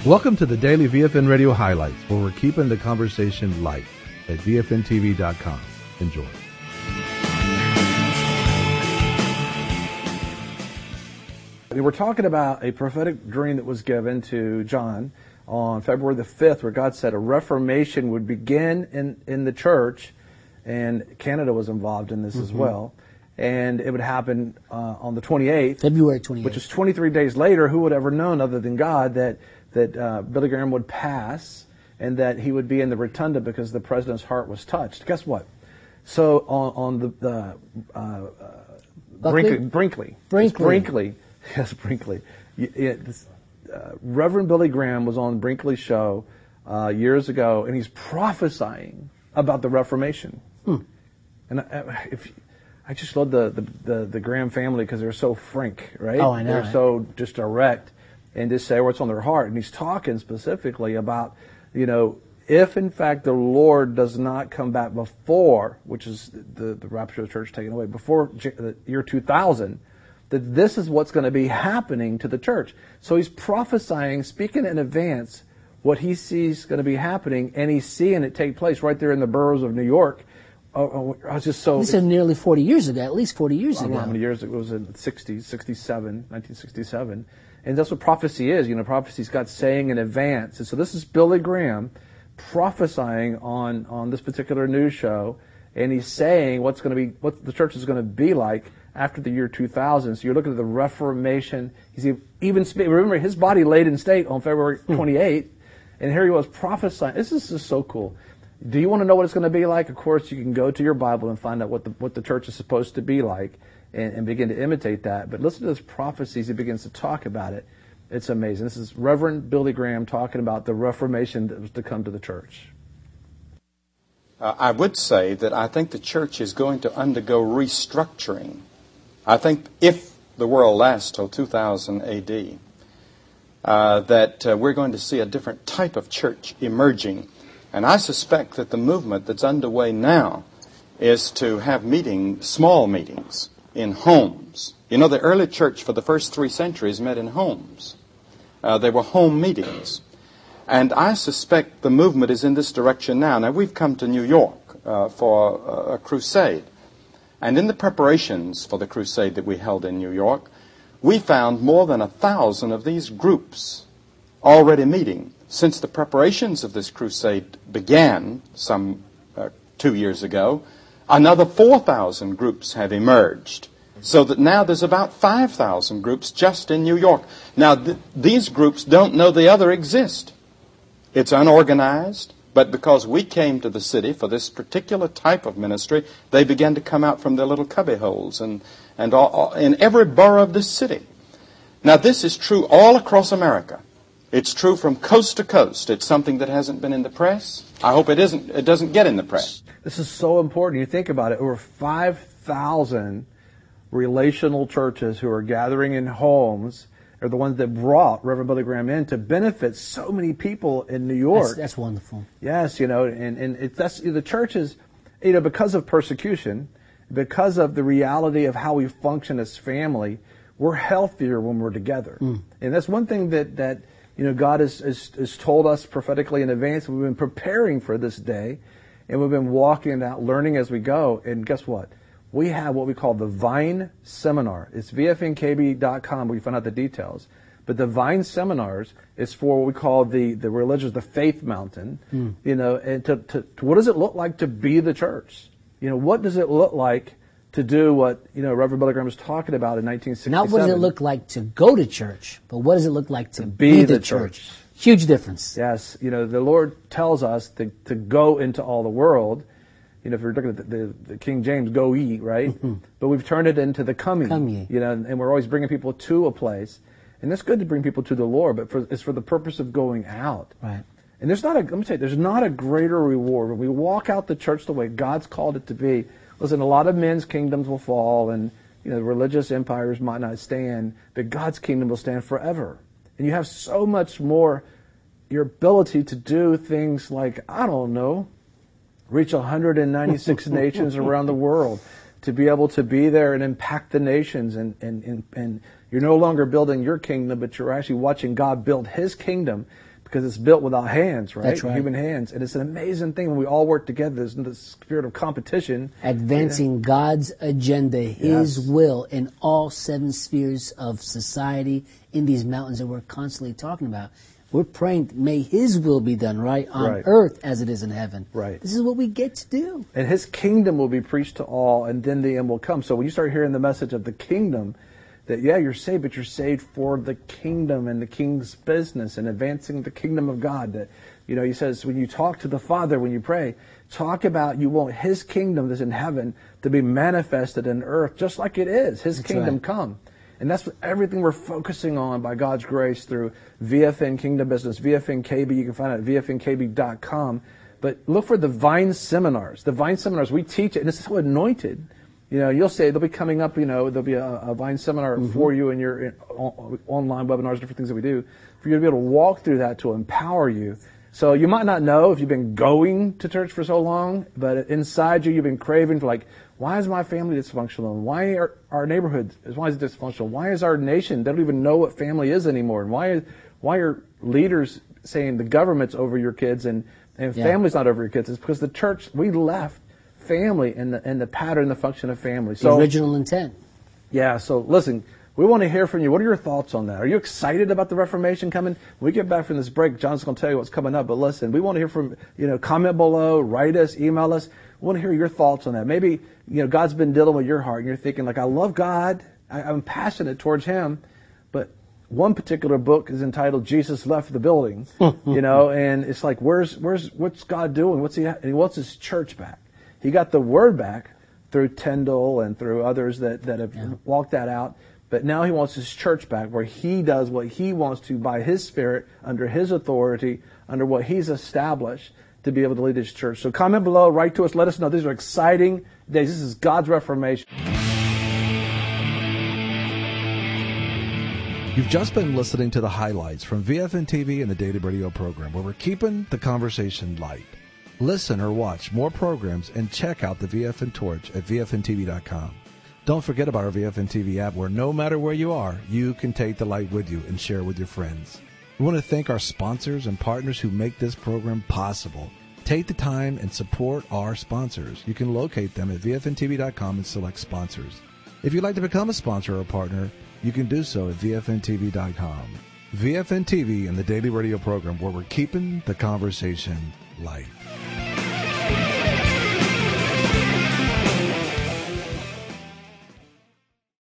Welcome to the Daily VFN Radio Highlights, where we're keeping the conversation light at VFNTV.com. Enjoy. We're talking about a prophetic dream that was given to John on February the 5th, where God said a reformation would begin in the church, and Canada was involved in this as well. And it would happen on the 28th. February 28th. Which is 23 days later. Who would ever known other than God that Billy Graham would pass and that he would be in the rotunda because the president's heart was touched. Guess what? So on the Brinkley. Yes, Brinkley. Reverend Billy Graham was on Brinkley's show years ago, and he's prophesying about the Reformation. And I just love the Graham family because they're so frank, right? Oh, I know. They're so just direct and just say what's on their heart. And he's talking specifically about, if in fact the Lord does not come back before, which is the rapture of the church taken away, before the year 2000, that this is what's going to be happening to the church. So he's prophesying, speaking in advance, what he sees going to be happening, and he's seeing it take place right there in the boroughs of New York. I was just so... This is nearly 40 years ago, at least 40 years ago. I don't know how many years it was, in the 60s, 1967. And that's what prophecy is. Prophecy's got saying in advance. And so this is Billy Graham prophesying on this particular news show, and he's saying what the church is going to be like after the year 2000. So you're looking at the Reformation. He's even remember, his body laid in state on February 28th, and here he was prophesying. This is just so cool. Do you want to know what it's going to be like? Of course, you can go to your Bible and find out what the church is supposed to be like and begin to imitate that. But listen to this prophecies. He begins to talk about it. It's amazing. This is Reverend Billy Graham talking about the Reformation that was to come to the church. I would say that I think the church is going to undergo restructuring. I think if the world lasts till 2000 A.D., that we're going to see a different type of church emerging. And I suspect that the movement that's underway now is to have small meetings in homes. The early church for the first 3 centuries met in homes. They were home meetings. And I suspect the movement is in this direction now. Now, we've come to New York for a crusade. And in the preparations for the crusade that we held in New York, we found more than 1,000 of these groups already meeting. Since the preparations of this crusade began some 2 years ago, another 4,000 groups have emerged. So that now there's about 5,000 groups just in New York. Now, these groups don't know the other exist. It's unorganized, but because we came to the city for this particular type of ministry, they began to come out from their little cubbyholes and all, in every borough of this city. Now, this is true all across America. It's true from coast to coast. It's something that hasn't been in the press. I hope it doesn't get in the press. This is so important. You think about it. Over 5,000 relational churches who are gathering in homes are the ones that brought Reverend Billy Graham in to benefit so many people in New York. That's wonderful. Yes, that's the churches, because of persecution, because of the reality of how we function as family, we're healthier when we're together. And that's one thing that God has told us prophetically in advance. We've been preparing for this day, and we've been walking it out, learning as we go. And guess what? We have what we call the Vine Seminar. It's VFNKB.com where you find out the details. But the Vine Seminars is for what we call the religious, the faith mountain. And to what does it look like to be the church? What does it look like to do what Reverend Billy Graham was talking about in 1967? Not what does it look like to go to church, but what does it look like to be the church? Huge difference. Yes, the Lord tells us to go into all the world. If you're looking at the King James, go ye, right? But we've turned it into the come ye. And we're always bringing people to a place. And it's good to bring people to the Lord, but it's for the purpose of going out. Right. And there's not a greater reward when we walk out the church the way God's called it to be. Listen, a lot of men's kingdoms will fall, and religious empires might not stand, but God's kingdom will stand forever. And you have so much more, your ability to do things like, reach 196 nations around the world, to be able to be there and impact the nations, and you're no longer building your kingdom, but you're actually watching God build His kingdom. because it's built without hands, right? That's right. Human hands. And it's an amazing thing when we all work together. There's this spirit of competition. Advancing God's agenda, His will in all 7 spheres of society in these mountains that we're constantly talking about. We're praying, may His will be done, right? On earth as it is in heaven. Right. This is what we get to do. And His kingdom will be preached to all, and then the end will come. So when you start hearing the message of the kingdom, that, you're saved, but you're saved for the kingdom and the king's business and advancing the kingdom of God. That, He says, when you talk to the Father, when you pray, talk about you want His kingdom that's in heaven to be manifested in earth just like it is. His kingdom come. And that's everything we're focusing on by God's grace through VFN Kingdom Business, VFN KB. You can find it at VFNKB.com. But look for the Vine Seminars. The Vine Seminars, we teach it, and it's so anointed. You'll say they'll be coming up, there'll be a Vine seminar for you in your online webinars, different things that we do, for you to be able to walk through that to empower you. So you might not know if you've been going to church for so long, but inside you, you've been craving for why is my family dysfunctional? Why are our neighborhood, why is it dysfunctional? Why is our nation, they don't even know what family is anymore? And why are leaders saying the government's over your kids and family's not over your kids? It's because the church, we left family and the pattern, the function of family. So, the original intent. Yeah, so listen, we want to hear from you. What are your thoughts on that? Are you excited about the Reformation coming? When we get back from this break, John's going to tell you what's coming up. But listen, we want to hear from, comment below, write us, email us. We want to hear your thoughts on that. Maybe, God's been dealing with your heart and you're thinking I love God. I'm passionate towards Him. But one particular book is entitled Jesus Left the Building, and it's what's God doing? He wants His church back. He got the word back through Tyndale and through others that have walked that out. But now He wants His church back where He does what He wants to by His Spirit, under His authority, under what He's established to be able to lead His church. So comment below, write to us, let us know. These are exciting days. This is God's Reformation. You've just been listening to the highlights from VFN TV and the Daily Radio program, where we're keeping the conversation light. Listen or watch more programs and check out the VFN Torch at VFNTV.com. Don't forget about our VFN TV app, where no matter where you are, you can take the light with you and share with your friends. We want to thank our sponsors and partners who make this program possible. Take the time and support our sponsors. You can locate them at VFNTV.com and select sponsors. If you'd like to become a sponsor or a partner, you can do so at VFNTV.com. VFN TV and the Daily Radio program, where we're keeping the conversation light.